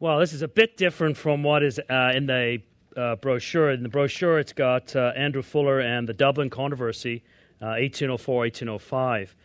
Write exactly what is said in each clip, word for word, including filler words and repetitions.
Well, this is a bit different from what is uh, in the uh, brochure. In the brochure, it's got uh, Andrew Fuller and the Dublin Controversy, uh, eighteen oh four, eighteen oh five.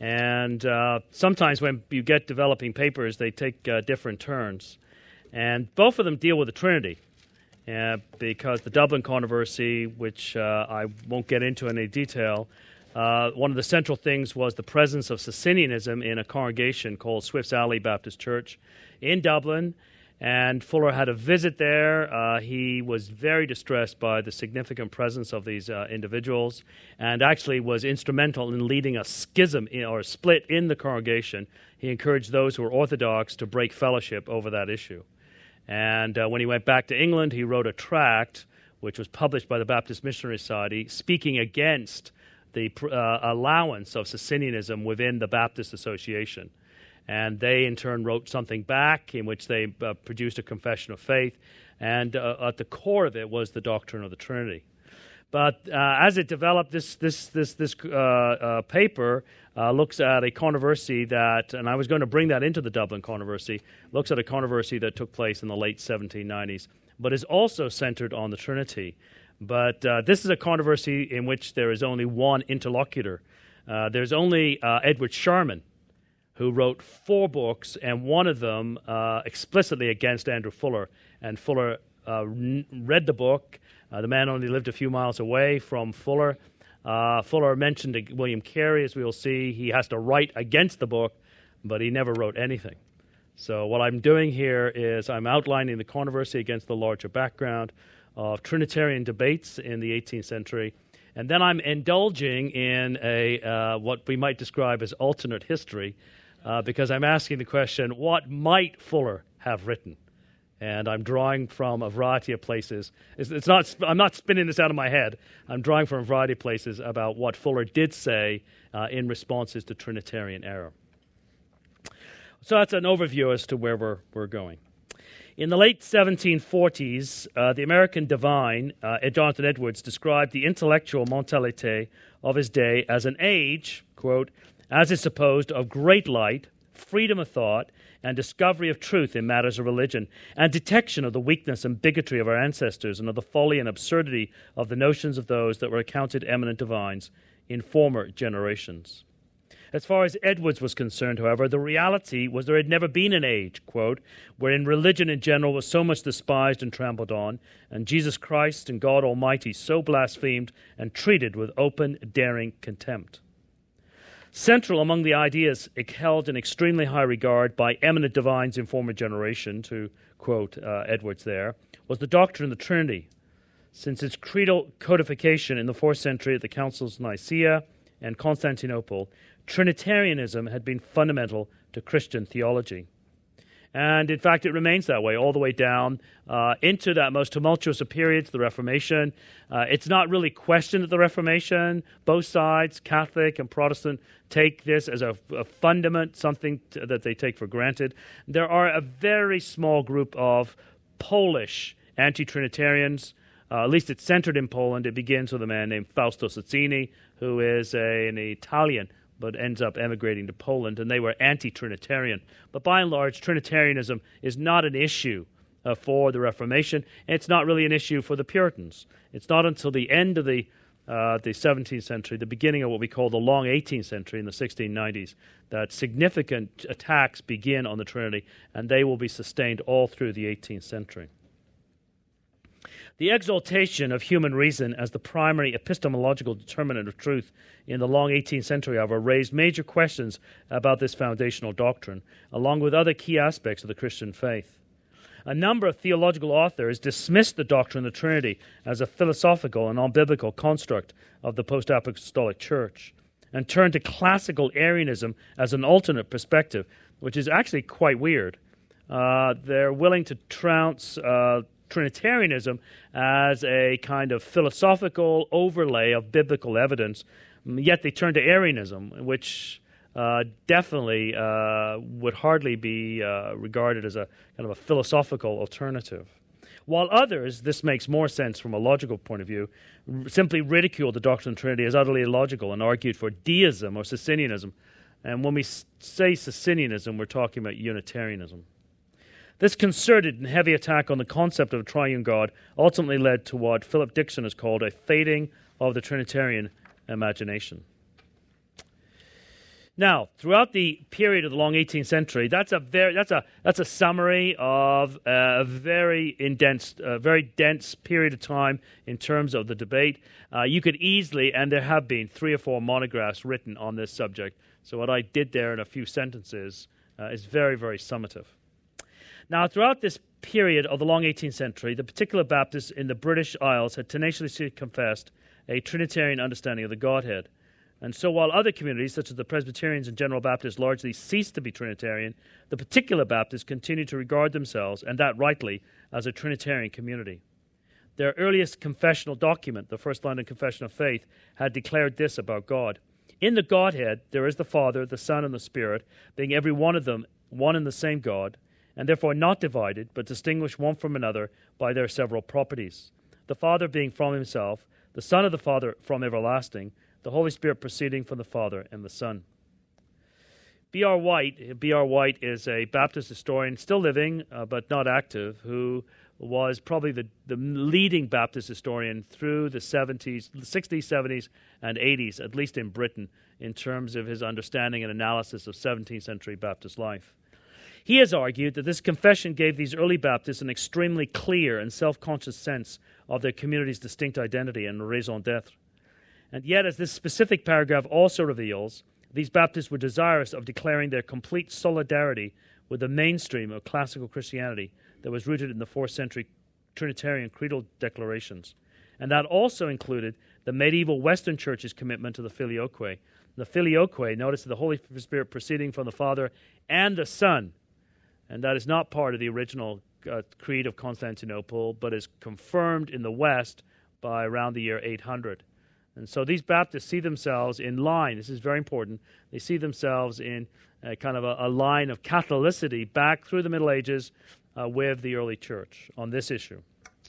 And uh, sometimes when you get developing papers, they take uh, different turns. And both of them deal with the Trinity, uh, because the Dublin Controversy, which uh, I won't get into in any detail, uh, one of the central things was the presence of Socinianism in a congregation called Swift's Alley Baptist Church in Dublin. And Fuller had a visit there. Uh, he was very distressed by the significant presence of these uh, individuals, and actually was instrumental in leading a schism in, or a split in the congregation. He encouraged those who were Orthodox to break fellowship over that issue. And uh, when he went back to England, he wrote a tract, which was published by the Baptist Missionary Society, speaking against the uh, allowance of Socinianism within the Baptist Association. And they, in turn, wrote something back in which they uh, produced a confession of faith. And uh, at the core of it was the doctrine of the Trinity. But uh, as it developed, this this this this uh, uh, paper uh, looks at a controversy that, and I was going to bring that into the Dublin Controversy, looks at a controversy that took place in the late seventeen nineties, but is also centered on the Trinity. But uh, this is a controversy in which there is only one interlocutor. Uh, there's only uh, Edward Sharman, who wrote four books, and one of them uh, explicitly against Andrew Fuller. And Fuller uh, n- read the book. Uh, the man only lived a few miles away from Fuller. Uh, Fuller mentioned William Carey, as we will see. He has to write against the book, but he never wrote anything. So what I'm doing here is I'm outlining the controversy against the larger background of Trinitarian debates in the eighteenth century. And then I'm indulging in a uh, what we might describe as alternate history, Uh, because I'm asking the question, what might Fuller have written? And I'm drawing from a variety of places. It's, it's not. I'm not spinning this out of my head. I'm drawing from a variety of places about what Fuller did say uh, in responses to Trinitarian error. So that's an overview as to where we're, we're going. In the late seventeen forties, uh, the American divine, uh, Jonathan Edwards, described the intellectual mentalité of his day as an age, quote, as is supposed, of great light, freedom of thought, and discovery of truth in matters of religion, and detection of the weakness and bigotry of our ancestors, and of the folly and absurdity of the notions of those that were accounted eminent divines in former generations. As far as Edwards was concerned, however, the reality was there had never been an age, quote, wherein religion in general was so much despised and trampled on, and Jesus Christ and God Almighty so blasphemed and treated with open, daring contempt. Central among the ideas held in extremely high regard by eminent divines in former generation, to quote uh, Edwards there, was the doctrine of the Trinity. Since its creedal codification in the fourth century at the Councils of Nicaea and Constantinople, Trinitarianism had been fundamental to Christian theology. And in fact, it remains that way all the way down uh, into that most tumultuous of periods, the Reformation. Uh, it's not really questioned at the Reformation. Both sides, Catholic and Protestant, take this as a, a fundament, something to, that they take for granted. There are a very small group of Polish anti-Trinitarians. Uh, at least it's centered in Poland. It begins with a man named Fausto Sozzini, who is a, an Italian but ends up emigrating to Poland, and they were anti-Trinitarian. But by and large, Trinitarianism is not an issue uh, for the Reformation, and it's not really an issue for the Puritans. It's not until the end of the uh, the seventeenth century, the beginning of what we call the long eighteenth century in the sixteen nineties, that significant attacks begin on the Trinity, and they will be sustained all through the eighteenth century. The exaltation of human reason as the primary epistemological determinant of truth in the long eighteenth century, however, raised major questions about this foundational doctrine, along with other key aspects of the Christian faith. A number of theological authors dismissed the doctrine of the Trinity as a philosophical and unbiblical construct of the post-apostolic church, and turned to classical Arianism as an alternate perspective, which is actually quite weird. Uh, they're willing to trounce uh, Trinitarianism as a kind of philosophical overlay of biblical evidence, yet they turn to Arianism, which uh, definitely uh, would hardly be uh, regarded as a kind of a philosophical alternative. While others, this makes more sense from a logical point of view, r- simply ridicule the doctrine of the Trinity as utterly illogical and argued for deism or Socinianism. And when we s- say Socinianism, we're talking about Unitarianism. This concerted and heavy attack on the concept of a triune God ultimately led to what Philip Dixon has called a fading of the Trinitarian imagination. Now, throughout the period of the long eighteenth century, that's a very that's a that's a summary of a very intense, uh, very dense period of time in terms of the debate. Uh, you could easily, and there have been three or four monographs written on this subject. So what I did there in a few sentences uh, is very, very summative. Now, throughout this period of the long eighteenth century, the particular Baptists in the British Isles had tenaciously confessed a Trinitarian understanding of the Godhead. And so while other communities, such as the Presbyterians and General Baptists, largely ceased to be Trinitarian, the particular Baptists continued to regard themselves, and that rightly, as a Trinitarian community. Their earliest confessional document, the First London Confession of Faith, had declared this about God. In the Godhead, there is the Father, the Son, and the Spirit, being every one of them one and the same God, and therefore not divided, but distinguished one from another by their several properties. The Father being from himself, the Son of the Father from everlasting, the Holy Spirit proceeding from the Father and the Son. B R White, B R White is a Baptist historian, still living, uh, but not active, who was probably the, the leading Baptist historian through the seventies, sixties, seventies, and eighties, at least in Britain, in terms of his understanding and analysis of seventeenth century Baptist life. He has argued that this confession gave these early Baptists an extremely clear and self-conscious sense of their community's distinct identity and raison d'etre. And yet, as this specific paragraph also reveals, these Baptists were desirous of declaring their complete solidarity with the mainstream of classical Christianity that was rooted in the fourth century Trinitarian creedal declarations. And that also included the medieval Western Church's commitment to the Filioque. The Filioque, notice the Holy Spirit proceeding from the Father and the Son. And that is not part of the original uh, Creed of Constantinople, but is confirmed in the West by around the year eight hundred. And so these Baptists see themselves in line, this is very important, they see themselves in a kind of a, a line of Catholicity back through the Middle Ages uh, with the early church on this issue.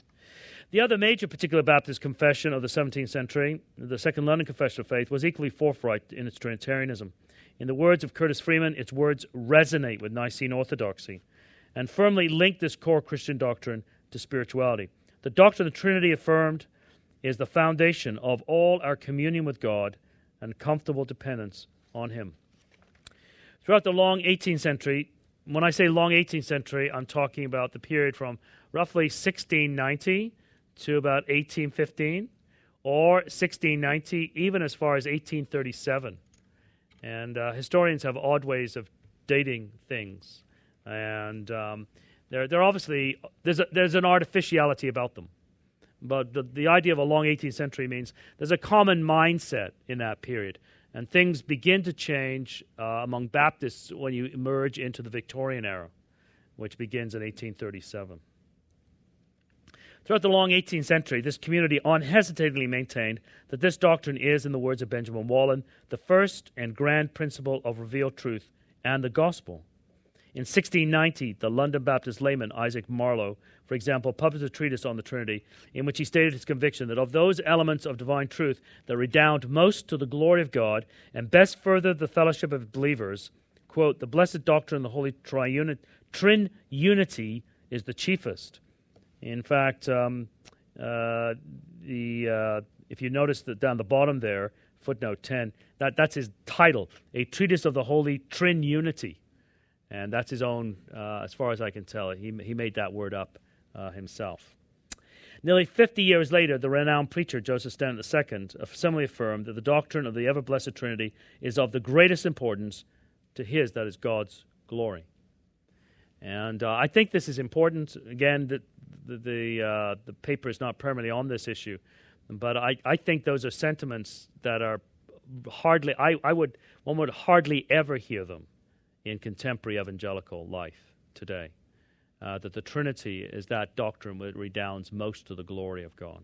The other major particular Baptist confession of the seventeenth century, the Second London Confession of Faith, was equally forthright in its Trinitarianism. In the words of Curtis Freeman, its words resonate with Nicene orthodoxy and firmly link this core Christian doctrine to spirituality. The doctrine of the Trinity affirmed is the foundation of all our communion with God and comfortable dependence on Him. Throughout the long eighteenth century, when I say long eighteenth century, I'm talking about the period from roughly sixteen ninety to about eighteen fifteen, or sixteen ninety, even as far as eighteen thirty-seven. And uh, historians have odd ways of dating things. And um, they're, they're obviously, there's, a, there's an artificiality about them. But the, the idea of a long eighteenth century means there's a common mindset in that period. And things begin to change uh, among Baptists when you emerge into the Victorian era, which begins in eighteen thirty-seven. Throughout the long eighteenth century, this community unhesitatingly maintained that this doctrine is, in the words of Benjamin Wallen, the first and grand principle of revealed truth and the gospel. In sixteen ninety, the London Baptist layman Isaac Marlowe, for example, published a treatise on the Trinity in which he stated his conviction that of those elements of divine truth that redound most to the glory of God and best further the fellowship of believers, quote, the blessed doctrine of the Holy Triunity, Trin Unity is the chiefest. In fact, um, uh, the uh, if you notice that down the bottom there, footnote ten, that, that's his title, A Treatise of the Holy Trinunity. And that's his own, uh, as far as I can tell. He, he made that word up uh, himself. Nearly fifty years later, the renowned preacher Joseph Stanton the Second similarly affirmed that the doctrine of the ever-blessed Trinity is of the greatest importance to his, that is God's, glory. And uh, I think this is important. Again, the the the, uh, the paper is not permanently on this issue, but I, I think those are sentiments that are hardly, I, I would, one would hardly ever hear them in contemporary evangelical life today. Uh, that the Trinity is that doctrine that redounds most to the glory of God.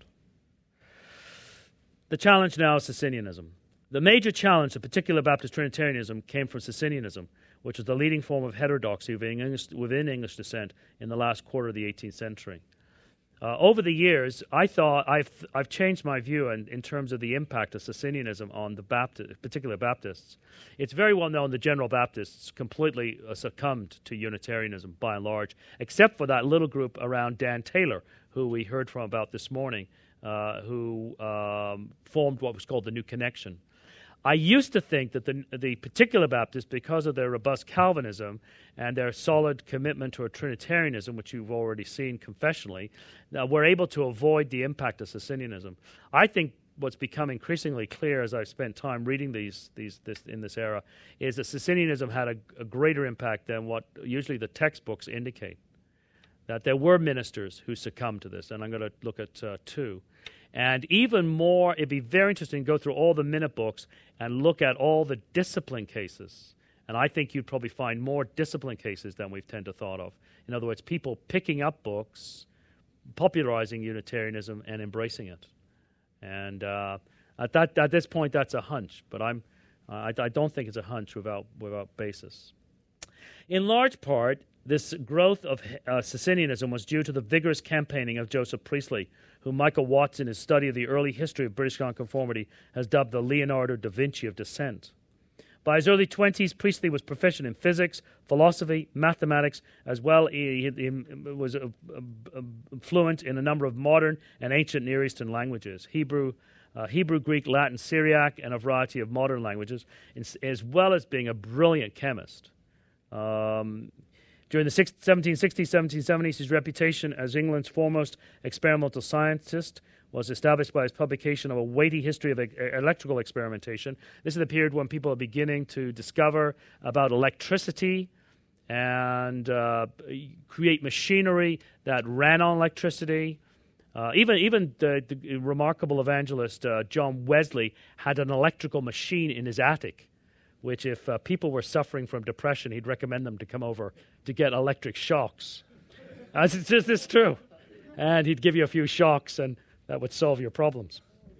The challenge now is Socinianism. The major challenge to particular Baptist Trinitarianism came from Socinianism, which was the leading form of heterodoxy within English, within English descent in the last quarter of the eighteenth century. Uh, over the years, I thought I've I've changed my view in, in terms of the impact of Socinianism on the Baptist, particular Baptists. It's very well known the General Baptists completely uh, succumbed to Unitarianism by and large, except for that little group around Dan Taylor, who we heard from about this morning, uh, who um, formed what was called the New Connection. I used to think that the, the particular Baptists, because of their robust Calvinism and their solid commitment to a Trinitarianism, which you've already seen confessionally, uh, were able to avoid the impact of Socinianism. I think what's become increasingly clear as I've spent time reading these, these this, in this era is that Socinianism had a, a greater impact than what usually the textbooks indicate. That there were ministers who succumbed to this, and I'm going to look at uh, two. And even more, it'd be very interesting to go through all the minute books and look at all the discipline cases. And I think you'd probably find more discipline cases than we've tend to thought of. In other words, people picking up books, popularizing Unitarianism, and embracing it. And uh, at that at this point, that's a hunch. But I'm uh, I, I don't think it's a hunch without without basis. In large part, this growth of uh, Socinianism was due to the vigorous campaigning of Joseph Priestley, whom Michael Watts, in his study of the early history of British nonconformity, has dubbed the Leonardo da Vinci of dissent. By his early twenties, Priestley was proficient in physics, philosophy, mathematics, as well he, he was uh, uh, fluent in a number of modern and ancient Near Eastern languages, Hebrew, uh, Hebrew, Greek, Latin, Syriac, and a variety of modern languages, as well as being a brilliant chemist. Um, During the seventeen sixties, seventeen seventies, his reputation as England's foremost experimental scientist was established by his publication of a weighty history of e- electrical experimentation. This is the period when people are beginning to discover about electricity and uh, create machinery that ran on electricity. Uh, even even the, the remarkable evangelist uh, John Wesley had an electrical machine in his attic, which if uh, people were suffering from depression, he'd recommend them to come over to get electric shocks. As it's just it's true. And he'd give you a few shocks, and that would solve your problems.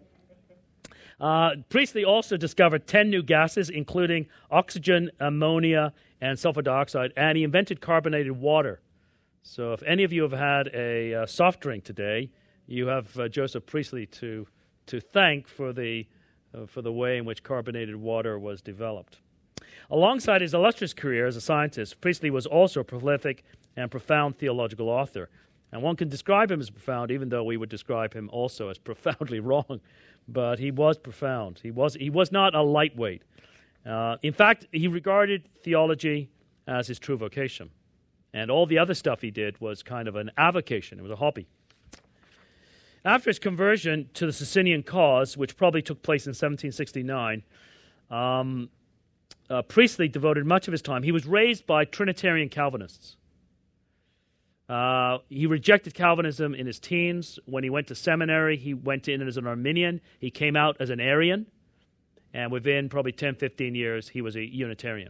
Uh, Priestley also discovered ten new gases, including oxygen, ammonia, and sulfur dioxide, and he invented carbonated water. So if any of you have had a uh, soft drink today, you have uh, Joseph Priestley to, to thank for the Uh, for the way in which carbonated water was developed. Alongside his illustrious career as a scientist, Priestley was also a prolific and profound theological author. And one can describe him as profound, even though we would describe him also as profoundly wrong. But he was profound. He was, he was not a lightweight. Uh, in fact, he regarded theology as his true vocation. And all the other stuff he did was kind of an avocation. It was a hobby. After his conversion to the Socinian cause, which probably took place in seventeen sixty-nine, um, uh, Priestley devoted much of his time. He was raised by Trinitarian Calvinists. Uh, he rejected Calvinism in his teens. When he went to seminary, he went in as an Arminian. He came out as an Arian. And within probably ten, fifteen years, he was a Unitarian.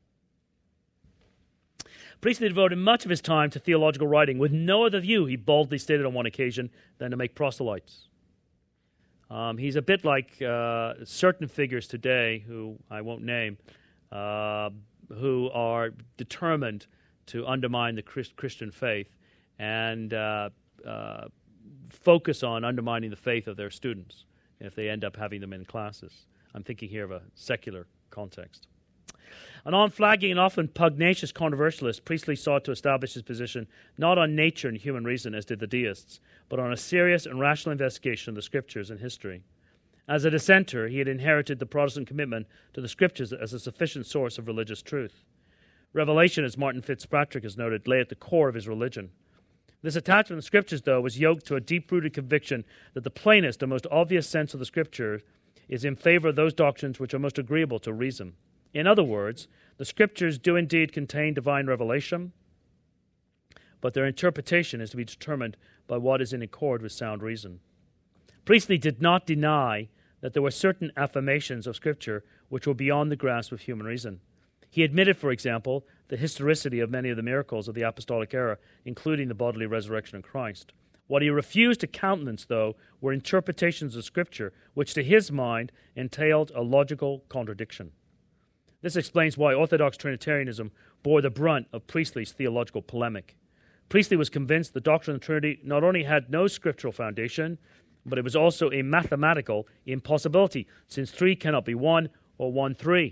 Priestley devoted much of his time to theological writing with no other view, he boldly stated on one occasion, than to make proselytes. Um, he's a bit like uh, certain figures today, who I won't name, uh, who are determined to undermine the Christ- Christian faith and uh, uh, focus on undermining the faith of their students if they end up having them in classes. I'm thinking here of a secular context. An unflagging and often pugnacious controversialist, Priestley sought to establish his position not on nature and human reason, as did the deists, but on a serious and rational investigation of the Scriptures and history. As a dissenter, he had inherited the Protestant commitment to the Scriptures as a sufficient source of religious truth. Revelation, as Martin Fitzpatrick has noted, lay at the core of his religion. This attachment to the Scriptures, though, was yoked to a deep-rooted conviction that the plainest and most obvious sense of the Scripture is in favor of those doctrines which are most agreeable to reason. In other words, the Scriptures do indeed contain divine revelation, but their interpretation is to be determined by what is in accord with sound reason. Priestley did not deny that there were certain affirmations of Scripture which were beyond the grasp of human reason. He admitted, for example, the historicity of many of the miracles of the apostolic era, including the bodily resurrection of Christ. What he refused to countenance, though, were interpretations of Scripture which, to his mind, entailed a logical contradiction. This explains why Orthodox Trinitarianism bore the brunt of Priestley's theological polemic. Priestley was convinced the doctrine of the Trinity not only had no scriptural foundation, but it was also a mathematical impossibility, since three cannot be one or one three.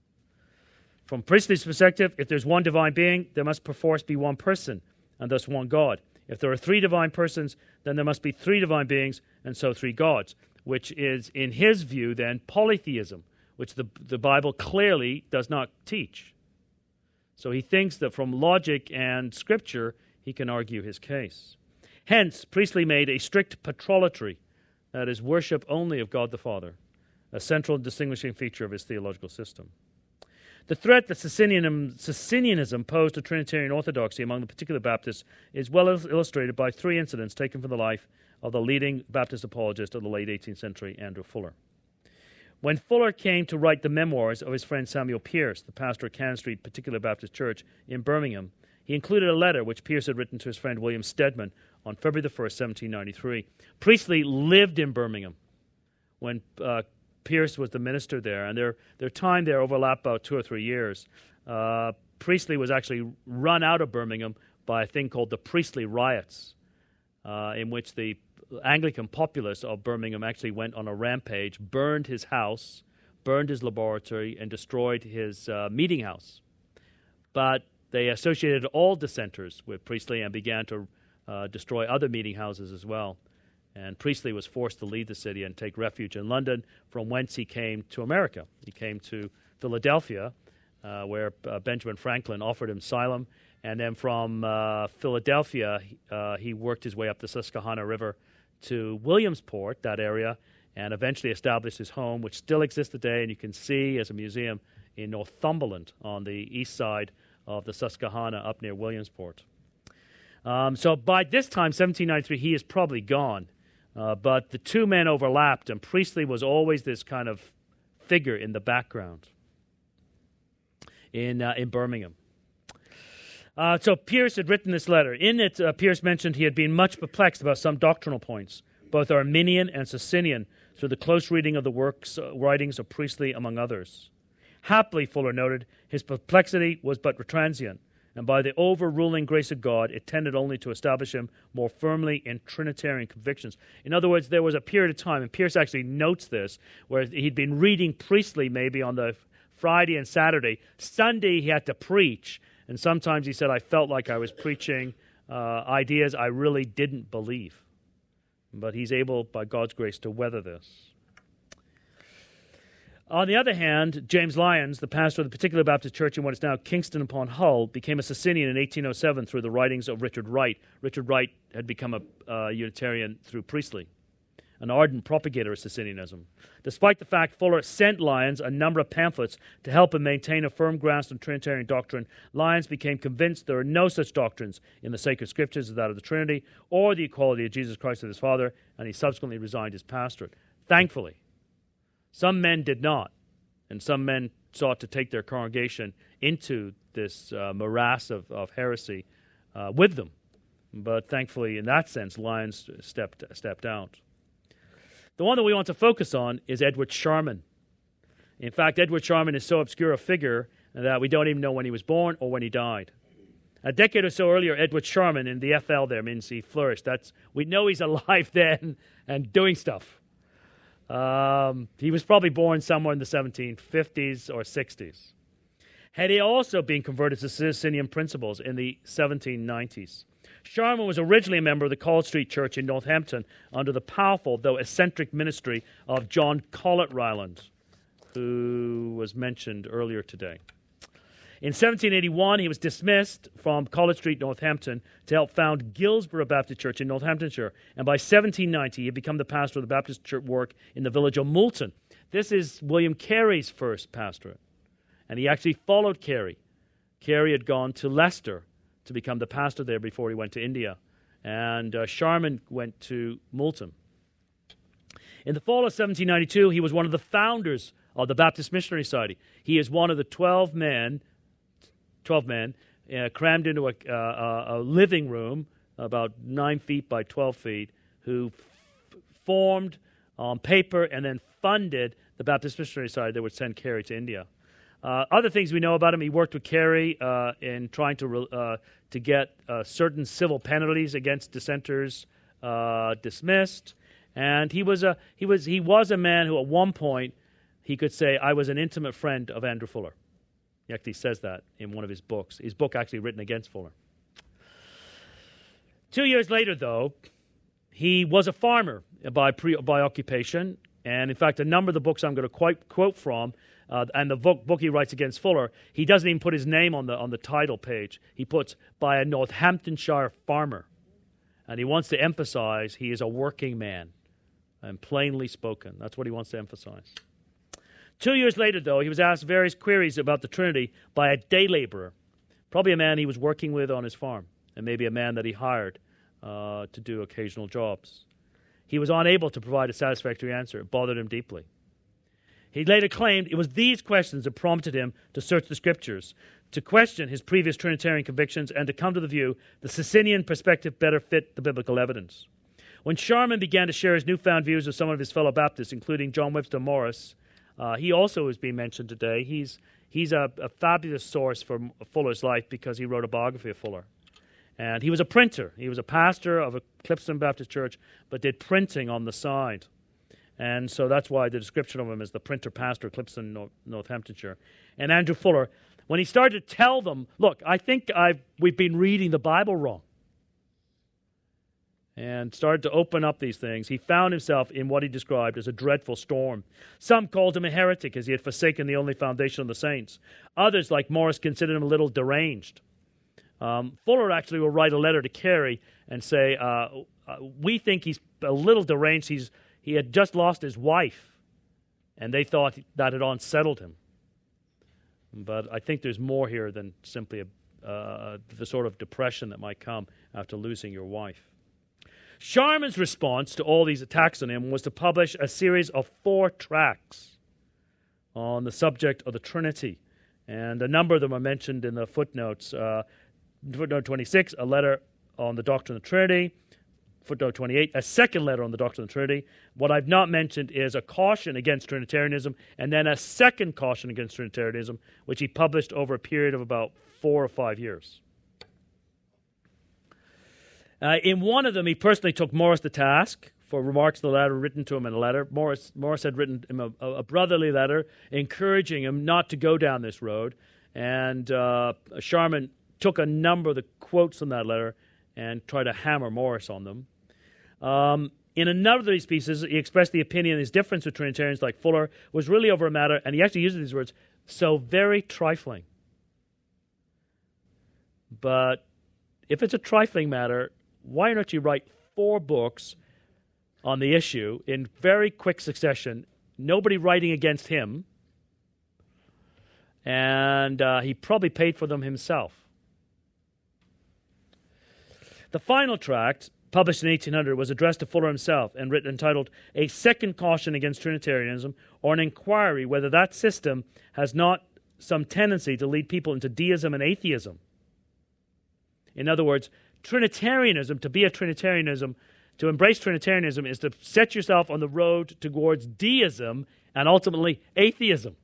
From Priestley's perspective, if there's one divine being, there must perforce be one person, and thus one God. If there are three divine persons, then there must be three divine beings, and so three gods, which is, in his view, then, polytheism, which the, the Bible clearly does not teach. So he thinks that from logic and Scripture, he can argue his case. Hence, Priestley made a strict patrolatry, that is, worship only of God the Father, a central distinguishing feature of his theological system. The threat that Socinianism, Socinianism posed to Trinitarian orthodoxy among the particular Baptists is well illustrated by three incidents taken from the life of the leading Baptist apologist of the late eighteenth century, Andrew Fuller. When Fuller came to write the memoirs of his friend Samuel Pierce, the pastor of Cannon Street Particular Baptist Church in Birmingham, he included a letter which Pierce had written to his friend William Stedman on February the first, seventeen ninety-three. Priestley lived in Birmingham when uh, Pierce was the minister there, and their their time there overlapped about two or three years. Uh, Priestley was actually run out of Birmingham by a thing called the Priestley Riots, uh, in which the Anglican populace of Birmingham actually went on a rampage, burned his house, burned his laboratory, and destroyed his uh, meeting house. But they associated all dissenters with Priestley and began to uh, destroy other meeting houses as well. And Priestley was forced to leave the city and take refuge in London, from whence he came to America. He came to Philadelphia, uh, where uh, Benjamin Franklin offered him asylum. And then from uh, Philadelphia, uh, he worked his way up the Susquehanna River to Williamsport, that area, and eventually established his home, which still exists today, and you can see as a museum in Northumberland on the east side of the Susquehanna up near Williamsport. Um, so by this time, seventeen ninety-three, he is probably gone. Uh, but the two men overlapped, and Priestley was always this kind of figure in the background in uh, in Birmingham. Uh, so Pierce had written this letter. In it, uh, Pierce mentioned he had been much perplexed about some doctrinal points, both Arminian and Socinian, through the close reading of the works, uh, writings of Priestley, among others. Happily, Fuller noted, his perplexity was but transient, and by the overruling grace of God, it tended only to establish him more firmly in Trinitarian convictions. In other words, there was a period of time, and Pierce actually notes this, where he'd been reading Priestley maybe on the Friday and Saturday. Sunday he had to preach, and sometimes he said, I felt like I was preaching uh, ideas I really didn't believe. But he's able, by God's grace, to weather this. On the other hand, James Lyons, the pastor of the Particular Baptist Church in what is now Kingston upon Hull, became a Socinian in eighteen oh seven through the writings of Richard Wright. Richard Wright had become a uh, Unitarian through Priestley, an ardent propagator of Socinianism. Despite the fact Fuller sent Lyons a number of pamphlets to help him maintain a firm grasp on Trinitarian doctrine, Lyons became convinced there are no such doctrines in the sacred scriptures as that of the Trinity or the equality of Jesus Christ with his Father, and he subsequently resigned his pastorate. Thankfully, some men did not, and some men sought to take their congregation into this uh, morass of, of heresy uh, with them. But thankfully, in that sense, Lyons stepped stepped out. The one that we want to focus on is Edward Sharman. In fact, Edward Sharman is so obscure a figure that we don't even know when he was born or when he died. A decade or so earlier, Edward Sharman, in the F L there means he flourished. That's, we know he's alive then and doing stuff. Um, he was probably born somewhere in the seventeen fifties or sixties. Had he also been converted to Socinian principles in the seventeen nineties. Sharman was originally a member of the College Street Church in Northampton under the powerful, though eccentric, ministry of John Collett Ryland, who was mentioned earlier today. In seventeen eighty-one, he was dismissed from College Street, Northampton, to help found Guilsborough Baptist Church in Northamptonshire. And by seventeen ninety, he had become the pastor of the Baptist church work in the village of Moulton. This is William Carey's first pastorate. And he actually followed Carey. Carey had gone to Leicester to become the pastor there before he went to India. And uh, Sharman went to Moulton. In the fall of seventeen ninety-two, he was one of the founders of the Baptist Missionary Society. He is one of the twelve men twelve men, uh, crammed into a, uh, a living room about nine feet by twelve feet, who f- formed on paper and then funded the Baptist Missionary Society that would send Carey to India. Uh, other things we know about him: he worked with Carey uh, in trying to re- uh, to get uh, certain civil penalties against dissenters uh, dismissed, and he was a he was he was a man who, at one point, he could say, "I was an intimate friend of Andrew Fuller." He actually says that in one of his books. His book actually written against Fuller. Two years later, though, he was a farmer by pre, by occupation, and in fact, a number of the books I'm going to quite quote from. Uh, and the book, book he writes against Fuller, he doesn't even put his name on the on the title page. He puts, "by a Northamptonshire farmer." And he wants to emphasize he is a working man and plainly spoken. That's what he wants to emphasize. Two years later, though, he was asked various queries about the Trinity by a day laborer, probably a man he was working with on his farm, and maybe a man that he hired uh, to do occasional jobs. He was unable to provide a satisfactory answer. It bothered him deeply. He later claimed it was these questions that prompted him to search the Scriptures, to question his previous Trinitarian convictions, and to come to the view the Socinian perspective better fit the biblical evidence. When Sharman began to share his newfound views with some of his fellow Baptists, including John Webster Morris, uh, he also is being mentioned today. He's, he's a, a fabulous source for Fuller's life because he wrote a biography of Fuller. And he was a printer. He was a pastor of a Clipston Baptist church, but did printing on the side. And so that's why the description of him is the printer pastor of Clipston, Northamptonshire. And Andrew Fuller, when he started to tell them, look, I think I've, we've been reading the Bible wrong, and started to open up these things, he found himself in what he described as a dreadful storm. Some called him a heretic as he had forsaken the only foundation of the saints. Others, like Morris, considered him a little deranged. Um, Fuller actually will write a letter to Carey and say, uh, uh, we think he's a little deranged. He's He had just lost his wife, and they thought that had unsettled him. But I think there's more here than simply a, uh, the sort of depression that might come after losing your wife. Sharman's response to all these attacks on him was to publish a series of four tracts on the subject of the Trinity, and a number of them are mentioned in the footnotes. Uh, footnote twenty-six, a letter on the doctrine of the Trinity. Footnote twenty-eight, a second letter on the doctrine of the Trinity. What I've not mentioned is a caution against Trinitarianism, and then a second caution against Trinitarianism, which he published over a period of about four or five years. Uh, in one of them, he personally took Morris to task for remarks the latter written to him in a letter. Morris, Morris had written him a, a brotherly letter encouraging him not to go down this road, and uh, Sharman took a number of the quotes from that letter and tried to hammer Morris on them. Um, in another of these pieces, he expressed the opinion his difference with Trinitarians like Fuller was really over a matter, and he actually uses these words, so very trifling. But if it's a trifling matter, why don't you write four books on the issue in very quick succession, nobody writing against him, and uh, he probably paid for them himself. The final tract, published in eighteen hundred, was addressed to Fuller himself and written entitled A Second Caution Against Trinitarianism, or an inquiry whether that system has not some tendency to lead people into deism and atheism. In other words, Trinitarianism, to be a Trinitarianism, to embrace Trinitarianism is to set yourself on the road towards deism and ultimately atheism.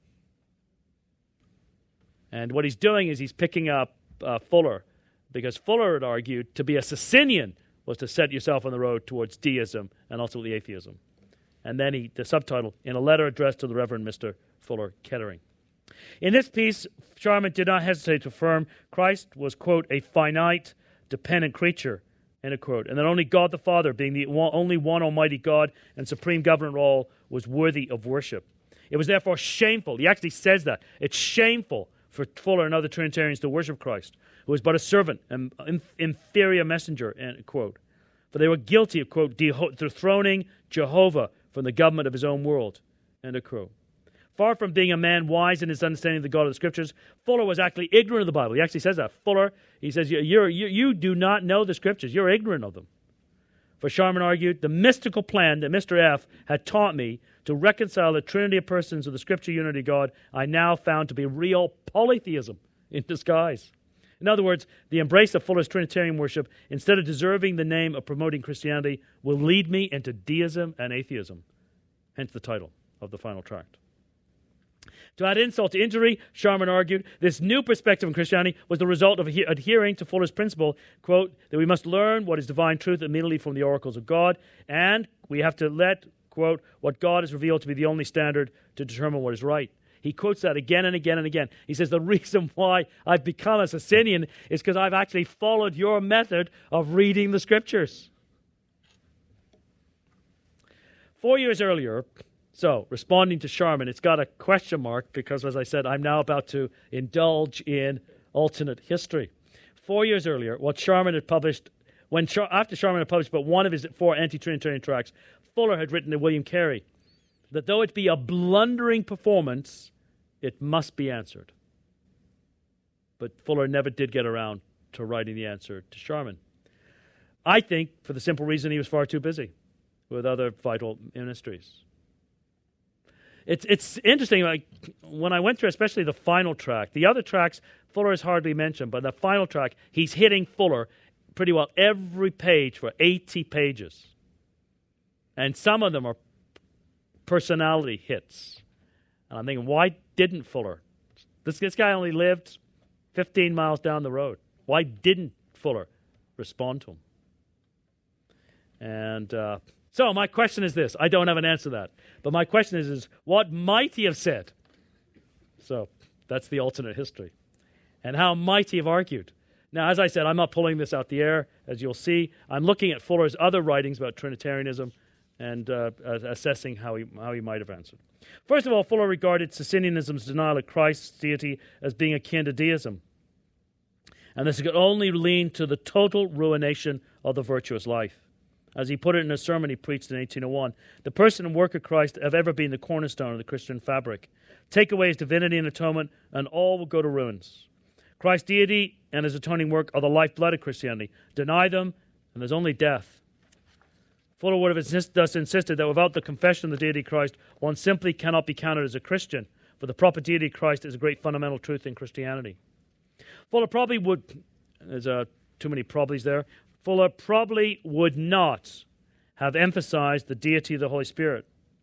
And what he's doing is he's picking up uh, Fuller, because Fuller had argued to be a Socinian was to set yourself on the road towards deism and ultimately atheism. And then he, the subtitle, in a letter addressed to the Reverend Mister Fuller Kettering. In this piece, Sharman did not hesitate to affirm Christ was, quote, a finite, dependent creature, end of quote, and that only God the Father, being the one, only one almighty God and supreme governor of all, was worthy of worship. It was therefore shameful. He actually says that. It's shameful for Fuller and other Trinitarians to worship Christ, who was but a servant and inferior messenger, end quote. For they were guilty of, quote, dethroning Jehovah from the government of his own world, end of quote. Far from being a man wise in his understanding of the God of the Scriptures, Fuller was actually ignorant of the Bible. He actually says that. Fuller, he says, you're, you, you do not know the Scriptures. You're ignorant of them. For Sharman argued, the mystical plan that Mister F. had taught me to reconcile the Trinity of persons with the Scripture unity of God, I now found to be real polytheism in disguise. In other words, the embrace of Fuller's Trinitarian worship, instead of deserving the name of promoting Christianity, will lead me into deism and atheism. Hence the title of the final tract. To add insult to injury, Sharman argued, this new perspective on Christianity was the result of adhering to Fuller's principle, quote, that we must learn what is divine truth immediately from the oracles of God, and we have to let, quote, what God has revealed to be the only standard to determine what is right. He quotes that again and again and again. He says, the reason why I've become a Socinian is because I've actually followed your method of reading the Scriptures. Four years earlier, so responding to Sharman, it's got a question mark because, as I said, I'm now about to indulge in alternate history. Four years earlier, what Sharman had published, when Char- after Sharman had published but one of his four anti-Trinitarian tracts, Fuller had written to William Carey that though it be a blundering performance, it must be answered. But Fuller never did get around to writing the answer to Sharman. I think for the simple reason he was far too busy with other vital ministries. It's it's interesting, like when I went through especially the final tract, the other tracts Fuller is hardly mentioned, but the final tract, he's hitting Fuller pretty well every page for eighty pages. And some of them are personality hits. And I'm thinking, why didn't Fuller? This, this guy only lived fifteen miles down the road. Why didn't Fuller respond to him? And uh, so my question is this. I don't have an answer to that. But my question is, is, what might he have said? So that's the alternate history. And how might he have argued? Now, as I said, I'm not pulling this out the air. As you'll see, I'm looking at Fuller's other writings about Trinitarianism and uh, assessing how he, how he might have answered. First of all, Fuller regarded Socinianism's denial of Christ's deity as being akin to deism. And this could only lead to the total ruination of the virtuous life. As he put it in a sermon he preached in eighteen oh one, the person and work of Christ have ever been the cornerstone of the Christian fabric. Take away his divinity and atonement, and all will go to ruins. Christ's deity and his atoning work are the lifeblood of Christianity. Deny them, and there's only death. Fuller would have insist, thus insisted that without the confession of the deity of Christ, one simply cannot be counted as a Christian, for the proper deity of Christ is a great fundamental truth in Christianity. Fuller probably would, there's uh, too many probablys there, Fuller probably would not have emphasized the deity of the Holy Spirit,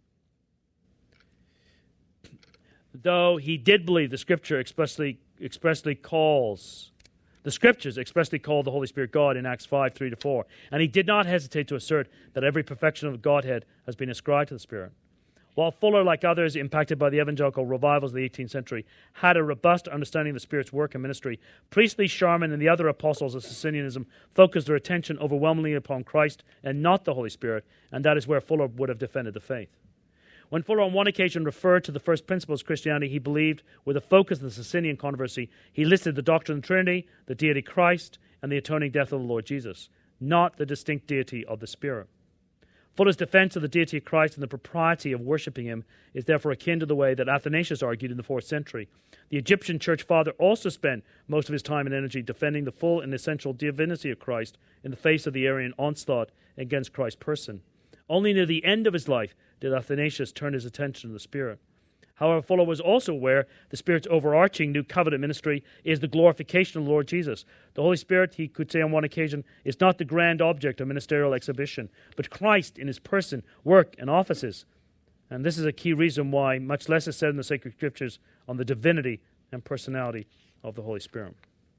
though he did believe the Scripture expressly, expressly calls The Scriptures expressly call the Holy Spirit God in Acts five, three to four. And he did not hesitate to assert that every perfection of the Godhead has been ascribed to the Spirit. While Fuller, like others impacted by the evangelical revivals of the eighteenth century, had a robust understanding of the Spirit's work and ministry, Priestley, Sharman, and the other apostles of Socinianism focused their attention overwhelmingly upon Christ and not the Holy Spirit, and that is where Fuller would have defended the faith. When Fuller on one occasion referred to the first principles of Christianity, he believed, with a focus on the Socinian controversy, he listed the doctrine of the Trinity, the deity of Christ, and the atoning death of the Lord Jesus, not the distinct deity of the Spirit. Fuller's defense of the deity of Christ and the propriety of worshipping him is therefore akin to the way that Athanasius argued in the fourth century. The Egyptian church father also spent most of his time and energy defending the full and essential divinity of Christ in the face of the Arian onslaught against Christ's person. Only near the end of his life did Athanasius turn his attention to the Spirit. However, Fuller was also aware the Spirit's overarching new covenant ministry is the glorification of the Lord Jesus. The Holy Spirit, he could say on one occasion, is not the grand object of ministerial exhibition, but Christ in his person, work, and offices. And this is a key reason why much less is said in the sacred scriptures on the divinity and personality of the Holy Spirit.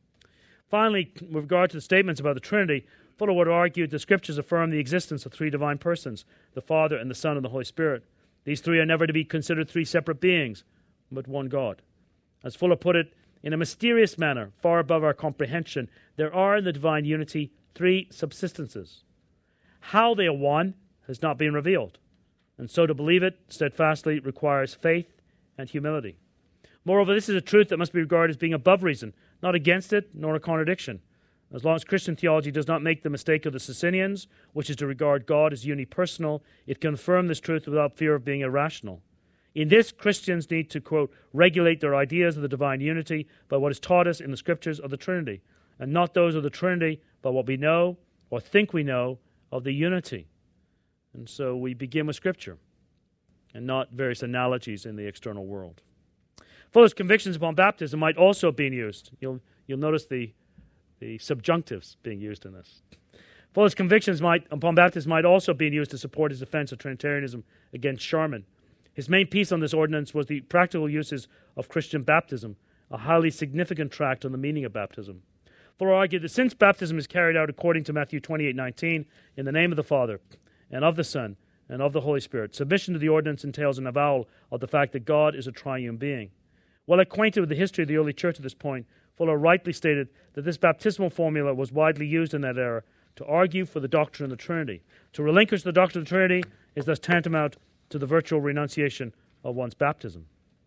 Finally, with regard to the statements about the Trinity, Fuller would have argued the scriptures affirm the existence of three divine persons, the Father and the Son and the Holy Spirit. These three are never to be considered three separate beings, but one God. As Fuller put it, in a mysterious manner, far above our comprehension, there are in the divine unity three subsistences. How they are one has not been revealed, and so to believe it steadfastly requires faith and humility. Moreover, this is a truth that must be regarded as being above reason, not against it, nor a contradiction. As long as Christian theology does not make the mistake of the Socinians, which is to regard God as unipersonal, it can affirm this truth without fear of being irrational. In this, Christians need to, quote, regulate their ideas of the divine unity by what is taught us in the scriptures of the Trinity, and not those of the Trinity by what we know or think we know of the unity. And so we begin with Scripture, and not various analogies in the external world. Fuller's convictions upon baptism might also be used. You'll, you'll notice the The subjunctives being used in this. Fuller's convictions might, upon baptism might also be used to support his defense of Trinitarianism against Sharman. His main piece on this ordinance was the practical uses of Christian baptism, a highly significant tract on the meaning of baptism. Fuller argued that since baptism is carried out according to Matthew twenty-eight nineteen, in the name of the Father, and of the Son, and of the Holy Spirit, submission to the ordinance entails an avowal of the fact that God is a triune being. Well acquainted with the history of the early church at this point, Fuller rightly stated that this baptismal formula was widely used in that era to argue for the doctrine of the Trinity. To relinquish the doctrine of the Trinity is thus tantamount to the virtual renunciation of one's baptism.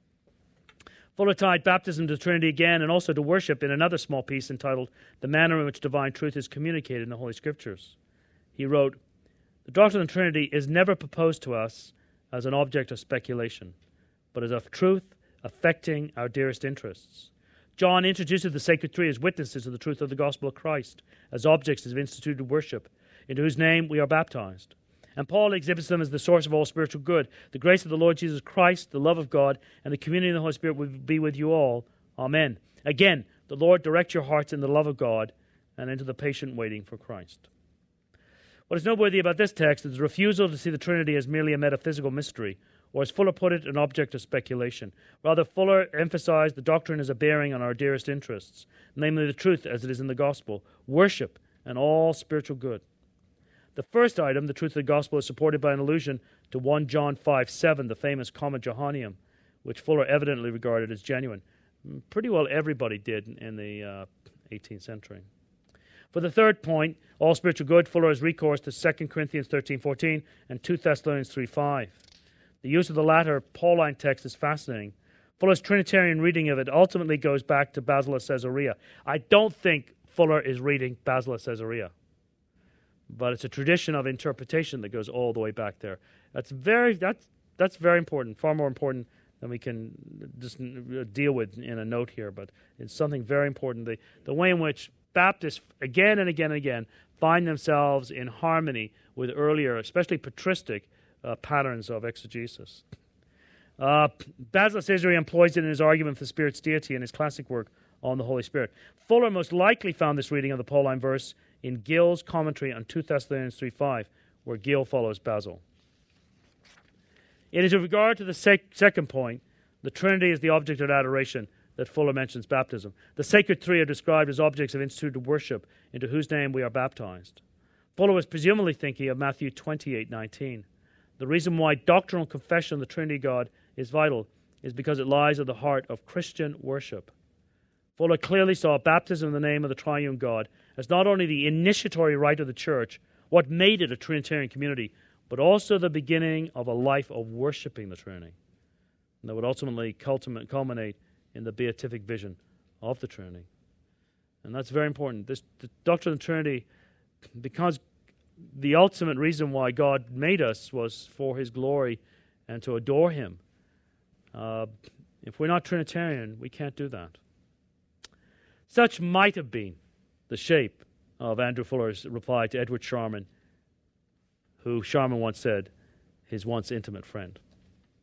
Fuller tied baptism to the Trinity again and also to worship in another small piece entitled The Manner in Which Divine Truth is Communicated in the Holy Scriptures. He wrote, "The doctrine of the Trinity is never proposed to us as an object of speculation, but as of truth affecting our dearest interests. John introduces the sacred three as witnesses of the truth of the gospel of Christ, as objects of instituted worship, into whose name we are baptized. And Paul exhibits them as the source of all spiritual good. The grace of the Lord Jesus Christ, the love of God, and the communion of the Holy Spirit will be with you all. Amen." Again, the Lord direct your hearts in the love of God and into the patient waiting for Christ. What is noteworthy about this text is the refusal to see the Trinity as merely a metaphysical mystery, or as Fuller put it, an object of speculation. Rather, Fuller emphasized the doctrine as a bearing on our dearest interests, namely the truth as it is in the gospel, worship, and all spiritual good. The first item, the truth of the gospel, is supported by an allusion to First John five seven, the famous Comma Johanneum, which Fuller evidently regarded as genuine. Pretty well everybody did in the uh, eighteenth century. For the third point, all spiritual good, Fuller has recourse to Second Corinthians thirteen fourteen and Second Thessalonians three five. The use of the latter Pauline text is fascinating. Fuller's Trinitarian reading of it ultimately goes back to Basil of Caesarea. I don't think Fuller is reading Basil of Caesarea, but it's a tradition of interpretation that goes all the way back there. That's very that's that's very important, far more important than we can just deal with in a note here. But it's something very important. The the way in which Baptists again and again and again find themselves in harmony with earlier, especially patristic, uh, patterns of exegesis. Uh, Basil of Caesarea employs it in his argument for the Spirit's deity in his classic work on the Holy Spirit. Fuller most likely found this reading of the Pauline verse in Gill's commentary on Second Thessalonians three five, where Gill follows Basil. It is with regard to the sec- second point, the Trinity is the object of adoration, that Fuller mentions baptism. The sacred three are described as objects of instituted worship, into whose name we are baptized. Fuller was presumably thinking of Matthew twenty-eight nineteen. The reason why doctrinal confession of the Trinity of God is vital is because it lies at the heart of Christian worship. Fuller clearly saw baptism in the name of the triune God as not only the initiatory rite of the church, what made it a Trinitarian community, but also the beginning of a life of worshiping the Trinity. And that would ultimately culminate in the beatific vision of the Trinity. And that's very important. This the doctrine of the Trinity, because the ultimate reason why God made us was for His glory and to adore Him. Uh, if we're not Trinitarian, we can't do that. Such might have been the shape of Andrew Fuller's reply to Edward Sharman, who Sharman once said, his once intimate friend.